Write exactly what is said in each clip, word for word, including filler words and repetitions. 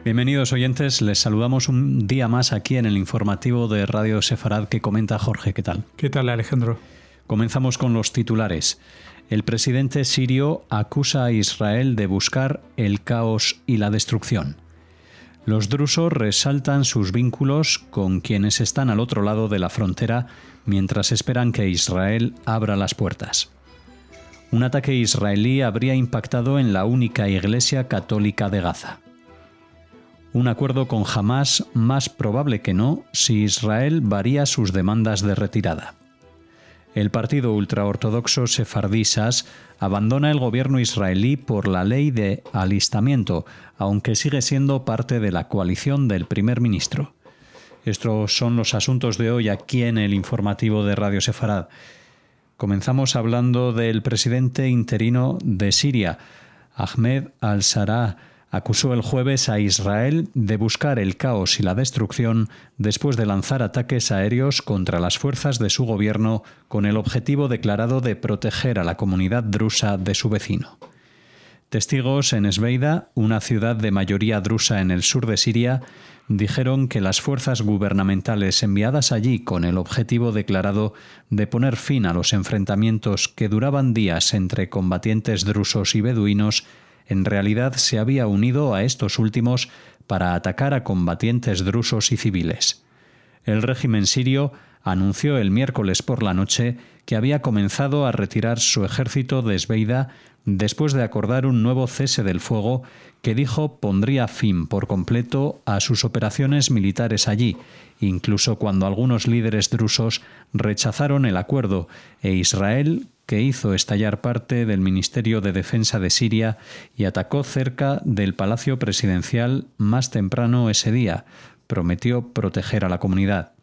Bienvenidos oyentes, les saludamos un día más aquí en el informativo de Radio Sefarad que comenta Jorge. ¿Qué tal? ¿Qué tal, Alejandro? Comenzamos con los titulares. El presidente sirio acusa a Israel de buscar el caos y la destrucción. Los drusos resaltan sus vínculos con quienes están al otro lado de la frontera mientras esperan que Israel abra las puertas. Un ataque israelí habría impactado en la única iglesia católica de Gaza. Un acuerdo con Hamás más probable que no si Israel varía sus demandas de retirada. El partido ultraortodoxo sefardí Shas abandona el gobierno israelí por la ley de alistamiento, aunque sigue siendo parte de la coalición del primer ministro. Estos son los asuntos de hoy aquí en el informativo de Radio Sefarad. Comenzamos hablando del presidente interino de Siria, Ahmed al-Sharaa. Acusó el jueves a Israel de buscar el caos y la destrucción después de lanzar ataques aéreos contra las fuerzas de su gobierno con el objetivo declarado de proteger a la comunidad drusa de su vecino. Testigos en Esbeida, una ciudad de mayoría drusa en el sur de Siria, dijeron que las fuerzas gubernamentales enviadas allí con el objetivo declarado de poner fin a los enfrentamientos que duraban días entre combatientes drusos y beduinos en realidad se había unido a estos últimos para atacar a combatientes drusos y civiles. El régimen sirio anunció el miércoles por la noche que había comenzado a retirar su ejército de Esbeida después de acordar un nuevo cese del fuego que dijo pondría fin por completo a sus operaciones militares allí, incluso cuando algunos líderes drusos rechazaron el acuerdo e Israel, que hizo estallar parte del Ministerio de Defensa de Siria y atacó cerca del Palacio Presidencial más temprano ese día, prometió proteger a la comunidad.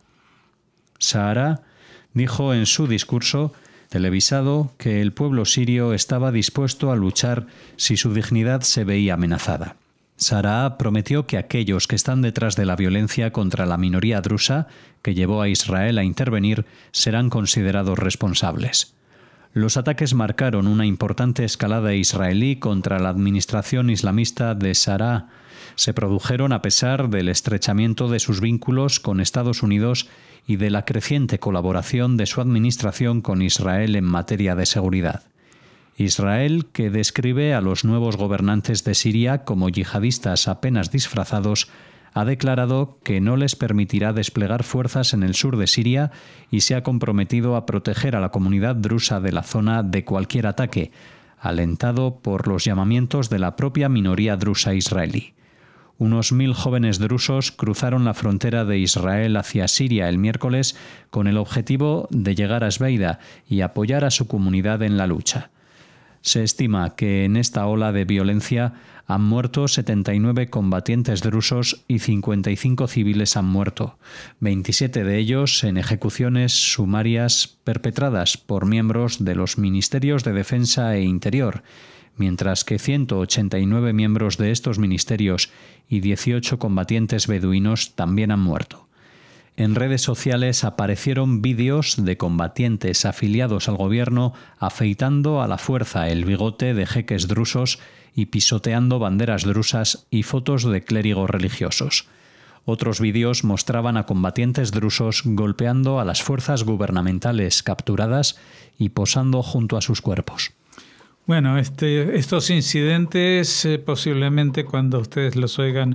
Sharaa dijo en su discurso televisado que el pueblo sirio estaba dispuesto a luchar si su dignidad se veía amenazada. Sharaa prometió que aquellos que están detrás de la violencia contra la minoría drusa, que llevó a Israel a intervenir, serán considerados responsables. Los ataques marcaron una importante escalada israelí contra la administración islamista de Sharaa. Se produjeron a pesar del estrechamiento de sus vínculos con Estados Unidos y de la creciente colaboración de su administración con Israel en materia de seguridad. Israel, que describe a los nuevos gobernantes de Siria como yihadistas apenas disfrazados, ha declarado que no les permitirá desplegar fuerzas en el sur de Siria y se ha comprometido a proteger a la comunidad drusa de la zona de cualquier ataque, alentado por los llamamientos de la propia minoría drusa israelí. Unos mil jóvenes drusos cruzaron la frontera de Israel hacia Siria el miércoles con el objetivo de llegar a Esbeida y apoyar a su comunidad en la lucha. Se estima que en esta ola de violencia han muerto setenta y nueve combatientes drusos y cincuenta y cinco civiles han muerto, veintisiete de ellos en ejecuciones sumarias perpetradas por miembros de los Ministerios de Defensa e Interior, mientras que ciento ochenta y nueve miembros de estos ministerios y dieciocho combatientes beduinos también han muerto. En redes sociales aparecieron vídeos de combatientes afiliados al gobierno afeitando a la fuerza el bigote de jeques drusos y pisoteando banderas drusas y fotos de clérigos religiosos. Otros vídeos mostraban a combatientes drusos golpeando a las fuerzas gubernamentales capturadas y posando junto a sus cuerpos. Bueno, este, estos incidentes eh, posiblemente cuando ustedes los oigan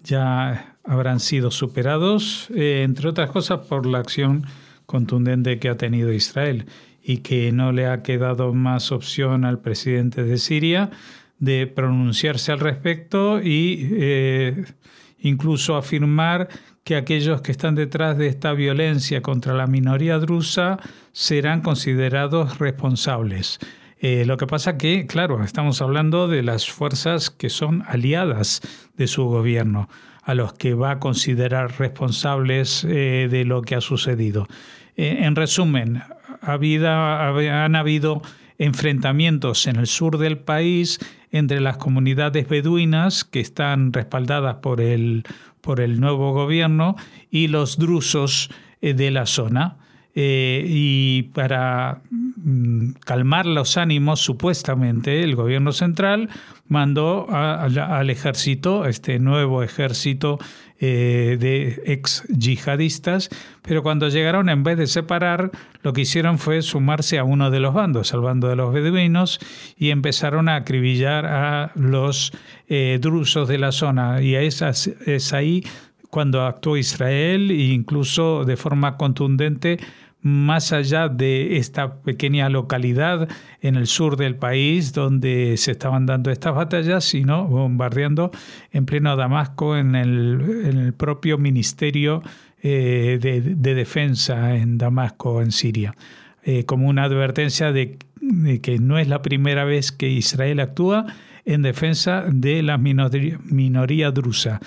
ya habrán sido superados, eh, entre otras cosas por la acción contundente que ha tenido Israel y que no le ha quedado más opción al presidente de Siria de pronunciarse al respecto y eh, incluso afirmar que aquellos que están detrás de esta violencia contra la minoría drusa serán considerados responsables. Eh, lo que pasa que, claro, estamos hablando de las fuerzas que son aliadas de su gobierno, a los que va a considerar responsables eh, de lo que ha sucedido. Eh, en resumen, ha habido, han habido enfrentamientos en el sur del país entre las comunidades beduinas que están respaldadas por el, por el nuevo gobierno y los drusos eh, de la zona. Eh, y para calmar los ánimos, supuestamente, el gobierno central mandó a, a, al ejército, este nuevo ejército eh, de ex yihadistas, pero cuando llegaron, en vez de separar, lo que hicieron fue sumarse a uno de los bandos, al bando de los beduinos, y empezaron a acribillar a los eh, drusos de la zona. Y es, es ahí cuando actuó Israel, e incluso de forma contundente, más allá de esta pequeña localidad en el sur del país donde se estaban dando estas batallas, sino bombardeando en pleno Damasco, en el, en el propio ministerio eh, de, de defensa en Damasco, en Siria, eh, como una advertencia de, de que no es la primera vez que Israel actúa en defensa de la minoría, minoría drusa,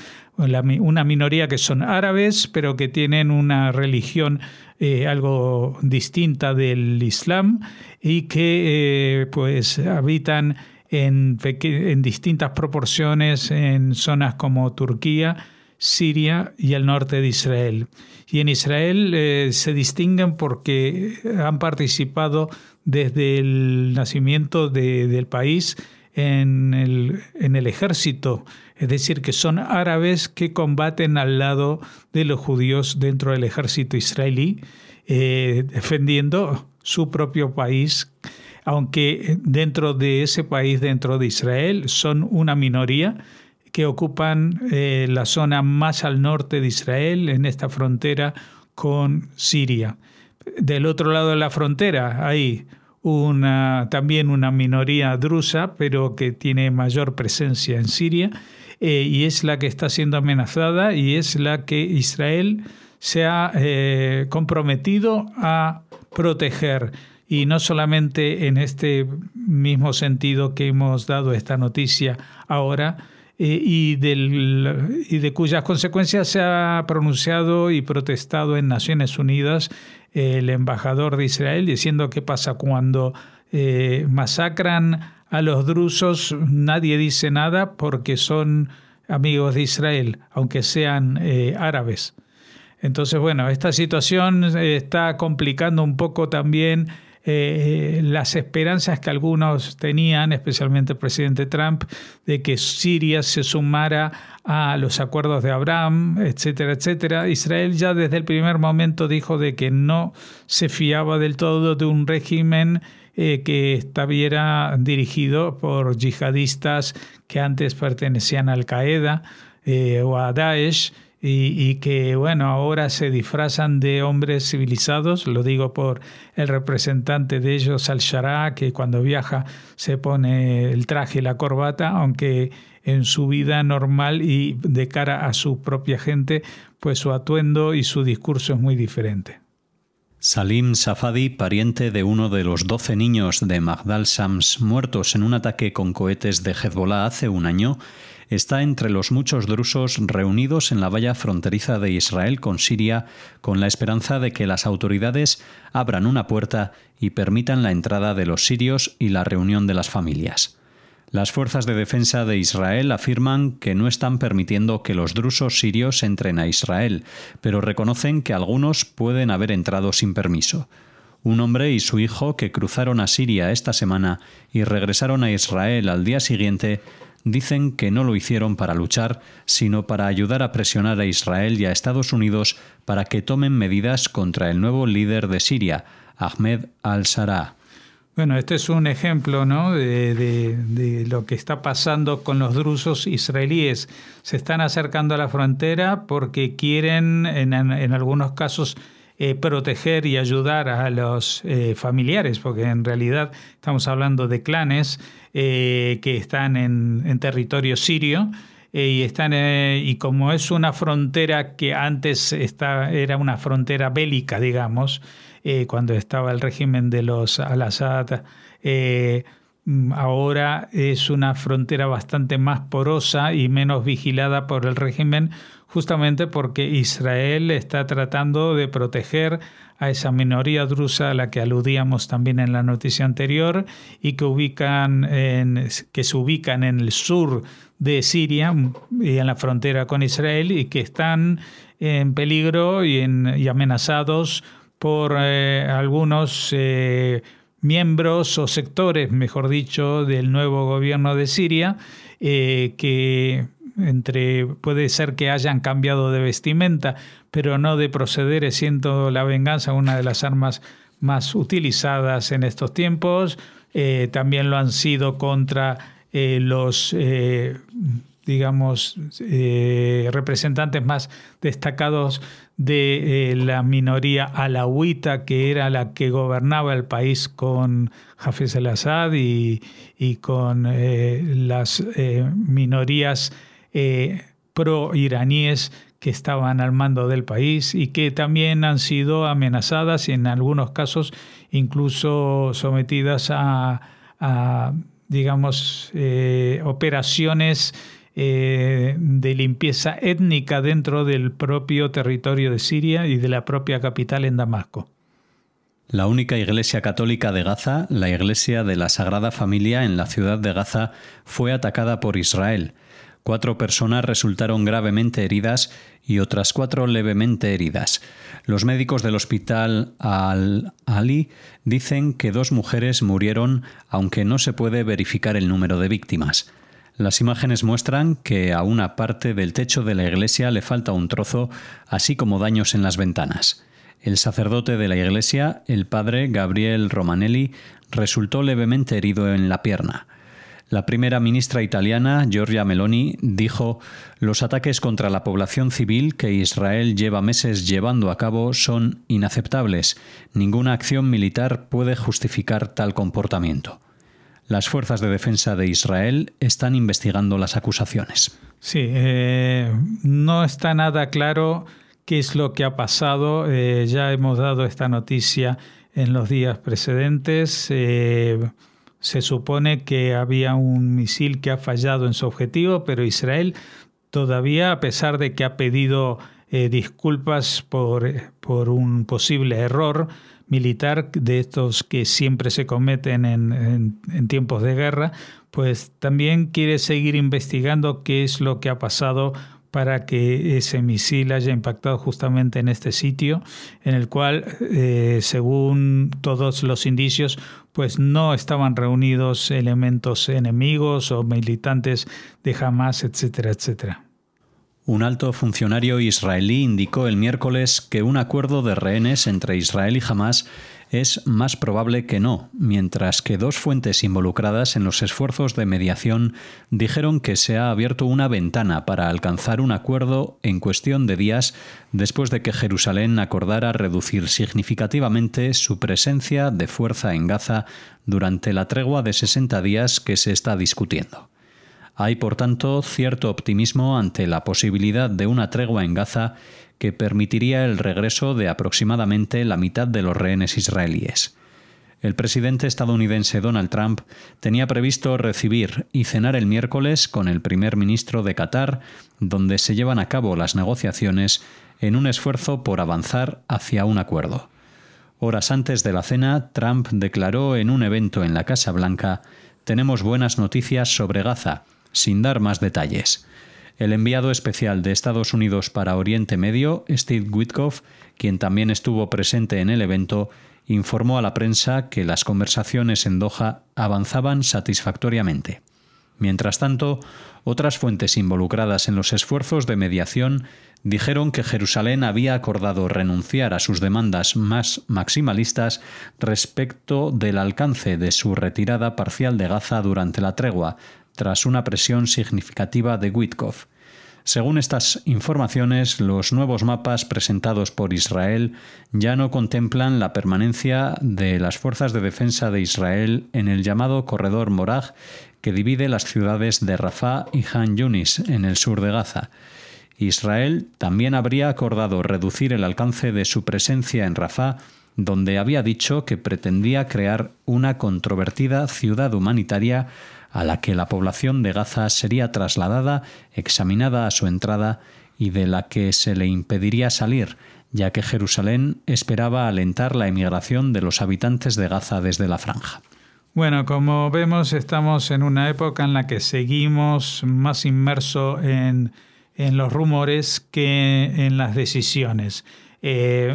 una minoría que son árabes, pero que tienen una religión eh, algo distinta del Islam y que eh, pues habitan en, en distintas proporciones en zonas como Turquía, Siria y el norte de Israel. Y en Israel eh, se distinguen porque han participado desde el nacimiento de, del país en el, en el ejército, es decir, que son árabes que combaten al lado de los judíos dentro del ejército israelí, eh, defendiendo su propio país, aunque dentro de ese país, dentro de Israel, son una minoría que ocupan eh, la zona más al norte de Israel, en esta frontera con Siria. Del otro lado de la frontera hay una, también una minoría drusa, pero que tiene mayor presencia en Siria, eh, y es la que está siendo amenazada y es la que Israel se ha eh, comprometido a proteger. Y no solamente en este mismo sentido que hemos dado esta noticia ahora, eh, y, del, y de cuyas consecuencias se ha pronunciado y protestado en Naciones Unidas el embajador de Israel, diciendo qué pasa cuando eh, masacran a los drusos. Nadie dice nada porque son amigos de Israel, aunque sean eh, árabes. Entonces, bueno, esta situación está complicando un poco también eh, las esperanzas que algunos tenían, especialmente el presidente Trump, de que Siria se sumara a los acuerdos de Abraham, etcétera, etcétera. Israel ya desde el primer momento dijo de que no se fiaba del todo de un régimen eh, que estuviera dirigido por yihadistas que antes pertenecían a Al-Qaeda eh, o a Daesh, Y, y que, bueno, ahora se disfrazan de hombres civilizados. Lo digo por el representante de ellos, Al-Shara, que cuando viaja se pone el traje y la corbata, aunque en su vida normal y de cara a su propia gente, pues su atuendo y su discurso es muy diferente. Salim Safadi, pariente de uno de los doce niños de Magdal Shams muertos en un ataque con cohetes de Hezbollah hace un año, está entre los muchos drusos reunidos en la valla fronteriza de Israel con Siria, con la esperanza de que las autoridades abran una puerta y permitan la entrada de los sirios y la reunión de las familias. Las fuerzas de defensa de Israel afirman que no están permitiendo que los drusos sirios entren a Israel, pero reconocen que algunos pueden haber entrado sin permiso. Un hombre y su hijo que cruzaron a Siria esta semana y regresaron a Israel al día siguiente dicen que no lo hicieron para luchar, sino para ayudar a presionar a Israel y a Estados Unidos para que tomen medidas contra el nuevo líder de Siria, Ahmed al-Shara. Bueno, este es un ejemplo, ¿no?, de, de, de lo que está pasando con los drusos israelíes. Se están acercando a la frontera porque quieren, en, en algunos casos, eh, proteger y ayudar a los eh, familiares, porque en realidad estamos hablando de clanes eh, que están en, en territorio sirio. Eh, y están eh, y como es una frontera que antes está, era una frontera bélica, digamos, eh, cuando estaba el régimen de los al-Assad, eh, ahora es una frontera bastante más porosa y menos vigilada por el régimen, justamente porque Israel está tratando de proteger a esa minoría drusa a la que aludíamos también en la noticia anterior y que ubican en, que se ubican en el sur de Siria y en la frontera con Israel y que están en peligro y, en, y amenazados por eh, algunos eh, miembros o sectores, mejor dicho, del nuevo gobierno de Siria, eh, que entre puede ser que hayan cambiado de vestimenta, pero no de procederes, siendo la venganza una de las armas más utilizadas en estos tiempos. Eh, también lo han sido contra eh, los, eh, digamos, eh, representantes más destacados de eh, la minoría alawita, que era la que gobernaba el país con Hafez al-Assad y, y con eh, las eh, minorías eh, pro-iraníes que estaban al mando del país y que también han sido amenazadas y en algunos casos incluso sometidas a, a digamos, eh, operaciones eh, de limpieza étnica dentro del propio territorio de Siria y de la propia capital en Damasco. La única iglesia católica de Gaza, la Iglesia de la Sagrada Familia en la ciudad de Gaza, fue atacada por Israel. Cuatro personas resultaron gravemente heridas y otras cuatro levemente heridas. Los médicos del hospital Al-Ali dicen que dos mujeres murieron, aunque no se puede verificar el número de víctimas. Las imágenes muestran que a una parte del techo de la iglesia le falta un trozo, así como daños en las ventanas. El sacerdote de la iglesia, el padre Gabriel Romanelli, resultó levemente herido en la pierna. La primera ministra italiana, Giorgia Meloni, dijo: «Los ataques contra la población civil que Israel lleva meses llevando a cabo son inaceptables. Ninguna acción militar puede justificar tal comportamiento». Las fuerzas de defensa de Israel están investigando las acusaciones. Sí, eh, no está nada claro qué es lo que ha pasado. Eh, ya hemos dado esta noticia en los días precedentes. Eh, Se supone que había un misil que ha fallado en su objetivo, pero Israel todavía, a pesar de que ha pedido eh, disculpas por, por un posible error militar de estos que siempre se cometen en, en, en tiempos de guerra, pues también quiere seguir investigando qué es lo que ha pasado para que ese misil haya impactado justamente en este sitio, en el cual, eh, según todos los indicios, pues no estaban reunidos elementos enemigos o militantes de Hamas, etcétera, etcétera. Un alto funcionario israelí indicó el miércoles que un acuerdo de rehenes entre Israel y Hamas es más probable que no, mientras que dos fuentes involucradas en los esfuerzos de mediación dijeron que se ha abierto una ventana para alcanzar un acuerdo en cuestión de días después de que Jerusalén acordara reducir significativamente su presencia de fuerza en Gaza durante la tregua de sesenta días que se está discutiendo. Hay, por tanto, cierto optimismo ante la posibilidad de una tregua en Gaza que permitiría el regreso de aproximadamente la mitad de los rehenes israelíes. El presidente estadounidense Donald Trump tenía previsto recibir y cenar el miércoles con el primer ministro de Qatar, donde se llevan a cabo las negociaciones en un esfuerzo por avanzar hacia un acuerdo. Horas antes de la cena, Trump declaró en un evento en la Casa Blanca: «Tenemos buenas noticias sobre Gaza», sin dar más detalles. El enviado especial de Estados Unidos para Oriente Medio, Steve Witkoff, quien también estuvo presente en el evento, informó a la prensa que las conversaciones en Doha avanzaban satisfactoriamente. Mientras tanto, otras fuentes involucradas en los esfuerzos de mediación dijeron que Jerusalén había acordado renunciar a sus demandas más maximalistas respecto del alcance de su retirada parcial de Gaza durante la tregua, tras una presión significativa de Witkoff. Según estas informaciones, los nuevos mapas presentados por Israel ya no contemplan la permanencia de las fuerzas de defensa de Israel en el llamado Corredor Moraj, que divide las ciudades de Rafah y Han Yunis, en el sur de Gaza. Israel también habría acordado reducir el alcance de su presencia en Rafah, donde había dicho que pretendía crear una controvertida ciudad humanitaria a la que la población de Gaza sería trasladada, examinada a su entrada y de la que se le impediría salir, ya que Jerusalén esperaba alentar la emigración de los habitantes de Gaza desde la franja. Bueno, como vemos, estamos en una época en la que seguimos más inmersos en, en los rumores que en las decisiones. Eh,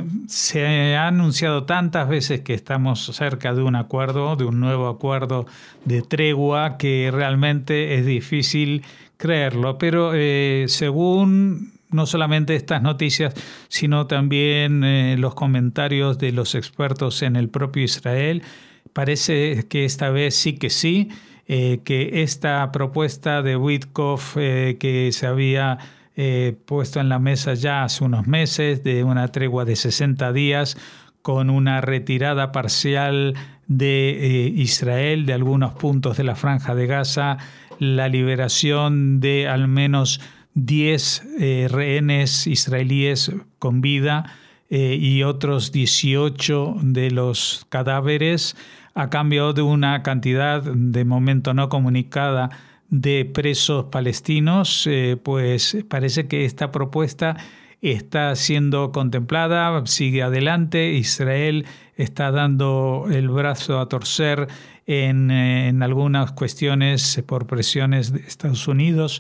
se ha anunciado tantas veces que estamos cerca de un acuerdo, de un nuevo acuerdo de tregua, que realmente es difícil creerlo. Pero eh, según no solamente estas noticias, sino también eh, los comentarios de los expertos en el propio Israel, parece que esta vez sí que sí, eh, que esta propuesta de Witkoff eh, que se había Eh, puesto en la mesa ya hace unos meses, de una tregua de sesenta días con una retirada parcial de eh, Israel de algunos puntos de la Franja de Gaza, la liberación de al menos diez eh, rehenes israelíes con vida eh, y otros dieciocho de los cadáveres, a cambio de una cantidad de momento no comunicada de presos palestinos. Eh, pues parece que esta propuesta está siendo contemplada, sigue adelante. Israel está dando el brazo a torcer en, en algunas cuestiones por presiones de Estados Unidos,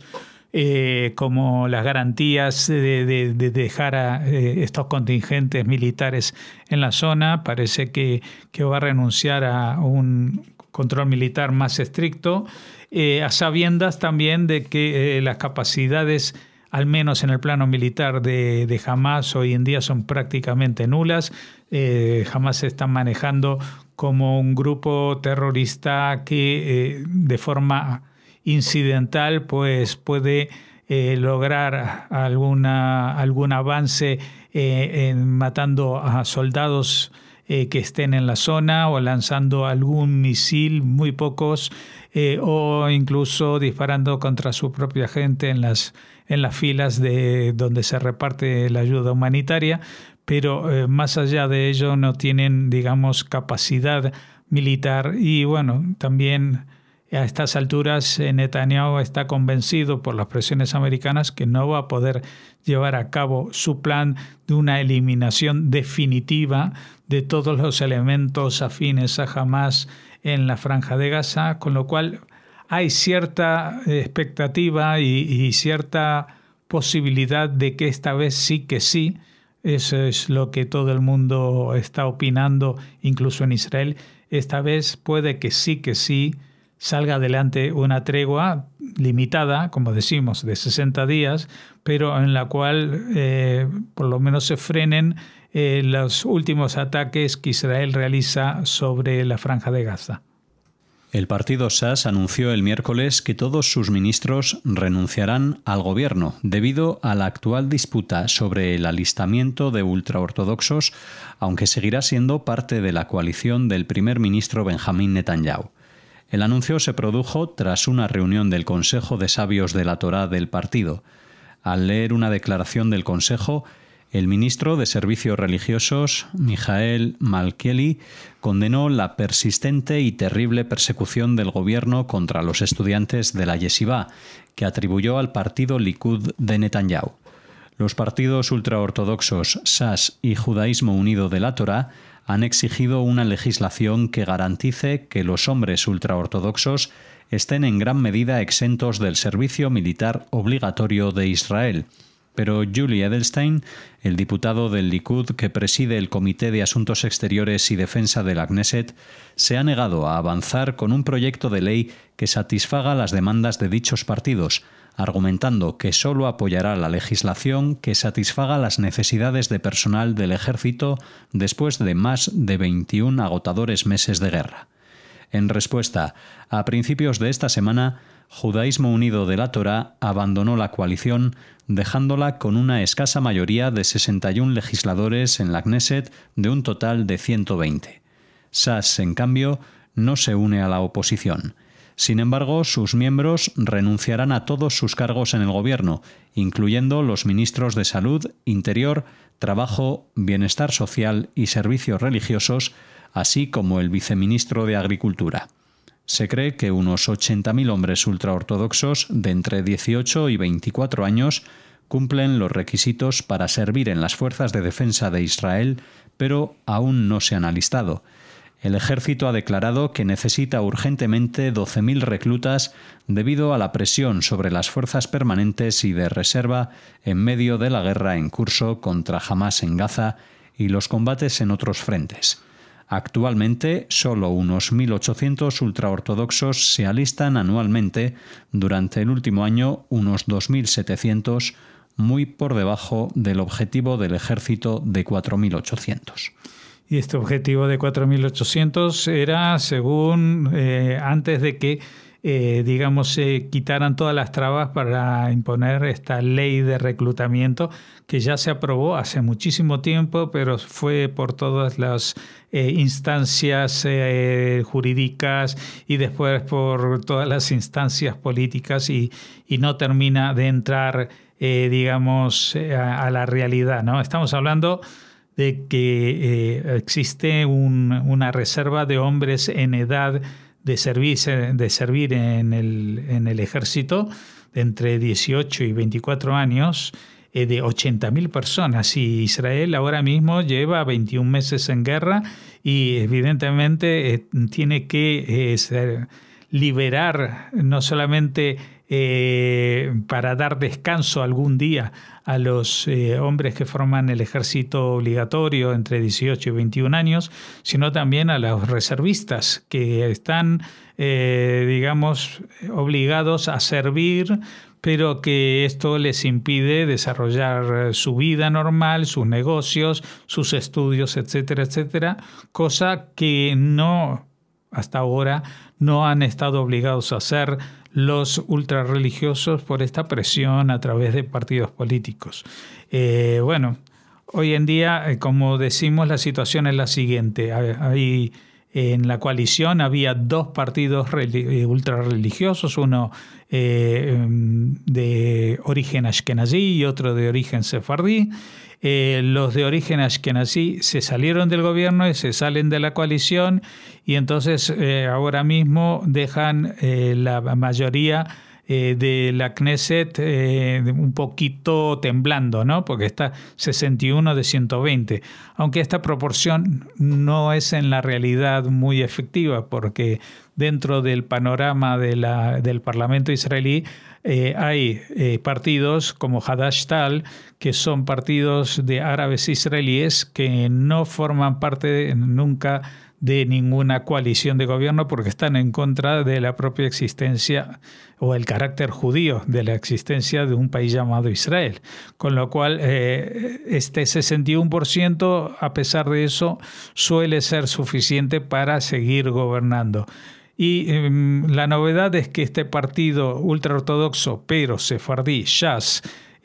eh, como las garantías de, de, de dejar a eh, estos contingentes militares en la zona. Parece que, que va a renunciar a un control militar más estricto, eh, a sabiendas también de que eh, las capacidades, al menos en el plano militar de, de Hamas, hoy en día son prácticamente nulas. Eh, Hamas se está manejando como un grupo terrorista que eh, de forma incidental pues puede eh, lograr alguna, algún avance eh, en matando a soldados Eh, que estén en la zona, o lanzando algún misil, muy pocos, eh, o incluso disparando contra su propia gente en las, en las filas de donde se reparte la ayuda humanitaria. Pero eh, más allá de ello no tienen, digamos, capacidad militar. Y bueno, también a estas alturas Netanyahu está convencido por las presiones americanas que no va a poder llevar a cabo su plan de una eliminación definitiva de todos los elementos afines a Hamas en la Franja de Gaza, con lo cual hay cierta expectativa y, y cierta posibilidad de que esta vez sí que sí. Eso es lo que todo el mundo está opinando, incluso en Israel. Esta vez puede que sí que sí salga adelante una tregua limitada, como decimos, de sesenta días, pero en la cual eh, por lo menos se frenen eh, los últimos ataques que Israel realiza sobre la Franja de Gaza. El partido Shas anunció el miércoles que todos sus ministros renunciarán al gobierno debido a la actual disputa sobre el alistamiento de ultraortodoxos, aunque seguirá siendo parte de la coalición del primer ministro Benjamín Netanyahu. El anuncio se produjo tras una reunión del Consejo de Sabios de la Torá del partido. Al leer una declaración del Consejo, el ministro de Servicios Religiosos, Mijael Malkieli, condenó la persistente y terrible persecución del gobierno contra los estudiantes de la Yeshivá, que atribuyó al partido Likud de Netanyahu. Los partidos ultraortodoxos Shas y Judaísmo Unido de la Torá han exigido una legislación que garantice que los hombres ultraortodoxos estén en gran medida exentos del servicio militar obligatorio de Israel. Pero Yuli Edelstein, el diputado del Likud que preside el Comité de Asuntos Exteriores y Defensa de la Knesset, se ha negado a avanzar con un proyecto de ley que satisfaga las demandas de dichos partidos, argumentando que solo apoyará la legislación que satisfaga las necesidades de personal del ejército después de más de veintiún agotadores meses de guerra. En respuesta, a principios de esta semana, Judaísmo Unido de la Torá abandonó la coalición, dejándola con una escasa mayoría de sesenta y uno legisladores en la Knesset de un total de ciento veinte. Shas, en cambio, no se une a la oposición. Sin embargo, sus miembros renunciarán a todos sus cargos en el gobierno, incluyendo los ministros de Salud, Interior, Trabajo, Bienestar Social y Servicios Religiosos, así como el viceministro de Agricultura. Se cree que unos ochenta mil hombres ultraortodoxos de entre dieciocho y veinticuatro años cumplen los requisitos para servir en las fuerzas de defensa de Israel, pero aún no se han alistado. El ejército ha declarado que necesita urgentemente doce mil reclutas debido a la presión sobre las fuerzas permanentes y de reserva en medio de la guerra en curso contra Hamás en Gaza y los combates en otros frentes. Actualmente, solo unos mil ochocientos ultraortodoxos se alistan anualmente, durante el último año unos dos mil setecientos, muy por debajo del objetivo del ejército de cuatro mil ochocientos. Y este objetivo de cuatro mil ochocientos era según eh, antes de que, eh, digamos, se eh, quitaran todas las trabas para imponer esta ley de reclutamiento que ya se aprobó hace muchísimo tiempo, pero fue por todas las eh, instancias eh, jurídicas y después por todas las instancias políticas y, y no termina de entrar, eh, digamos, a, a la realidad, ¿no? Estamos hablando de que eh, existe un, una reserva de hombres en edad de servir, de servir en, el, en el ejército de entre dieciocho y veinticuatro años, eh, de ochenta mil personas. Y Israel ahora mismo lleva veintiún meses en guerra y evidentemente eh, tiene que eh, ser, liberar no solamente eh, para dar descanso algún día a los eh, hombres que forman el ejército obligatorio entre dieciocho y veintiún años, sino también a los reservistas que están, eh, digamos, obligados a servir, pero que esto les impide desarrollar su vida normal, sus negocios, sus estudios, etcétera, etcétera, cosa que no, hasta ahora, no han estado obligados a hacer los ultrarreligiosos por esta presión a través de partidos políticos. Eh, bueno, hoy en día, como decimos, la situación es la siguiente. Hay, en la coalición había dos partidos ultrarreligiosos, uno eh, de origen ashkenazí y otro de origen sefardí. Eh, los de origen ashkenazí se salieron del gobierno y se salen de la coalición y entonces eh, ahora mismo dejan eh, la mayoría eh, de la Knesset eh, un poquito temblando, ¿no? Porque está sesenta y uno de ciento veinte, aunque esta proporción no es en la realidad muy efectiva porque dentro del panorama de la, del Parlamento israelí Eh, hay eh, partidos como Hadash-Tal, que son partidos de árabes israelíes que no forman parte de, nunca de ninguna coalición de gobierno porque están en contra de la propia existencia o el carácter judío de la existencia de un país llamado Israel. Con lo cual, eh, este sesenta y uno por ciento, a pesar de eso, suele ser suficiente para seguir gobernando. Y eh, la novedad es que este partido ultraortodoxo, pero sefardí, Shas,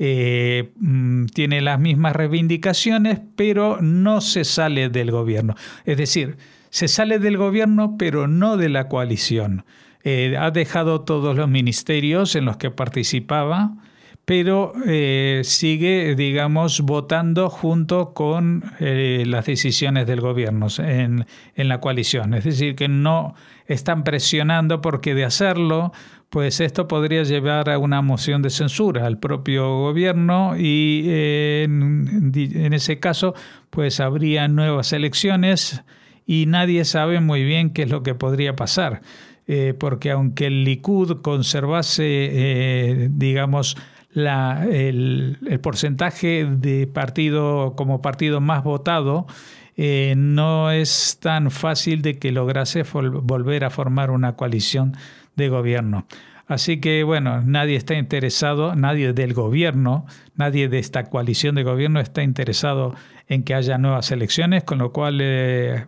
eh, tiene las mismas reivindicaciones, pero no se sale del gobierno. Es decir, se sale del gobierno, pero no de la coalición. Eh, ha dejado todos los ministerios en los que participaba, pero eh, sigue, digamos, votando junto con eh, las decisiones del gobierno en, en la coalición. Es decir, que no están presionando porque de hacerlo, pues esto podría llevar a una moción de censura al propio gobierno y eh, en, en ese caso, pues habría nuevas elecciones y nadie sabe muy bien qué es lo que podría pasar. Eh, porque aunque el Likud conservase, eh, digamos, La, el, el porcentaje de partido como partido más votado, eh, no es tan fácil de que lograse vol- volver a formar una coalición de gobierno. Así que, bueno, nadie está interesado, nadie del gobierno, nadie de esta coalición de gobierno está interesado en que haya nuevas elecciones, con lo cual eh,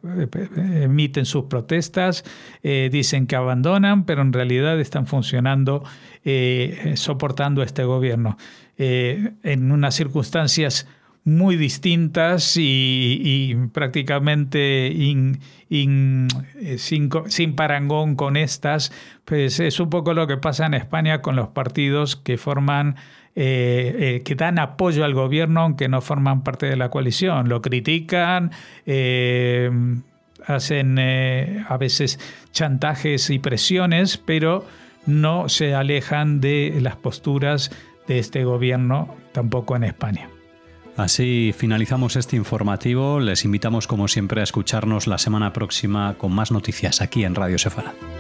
emiten sus protestas, eh, dicen que abandonan, pero en realidad están funcionando, eh, soportando este gobierno eh, en unas circunstancias muy distintas y, y prácticamente in, in, sin, sin parangón con estas. Pues es un poco lo que pasa en España con los partidos que forman, eh, eh, que dan apoyo al gobierno aunque no forman parte de la coalición. Lo critican, eh, hacen eh, a veces chantajes y presiones, pero no se alejan de las posturas de este gobierno, tampoco en España. Así finalizamos este informativo. Les invitamos como siempre a escucharnos la semana próxima con más noticias aquí en Radio Sefarad.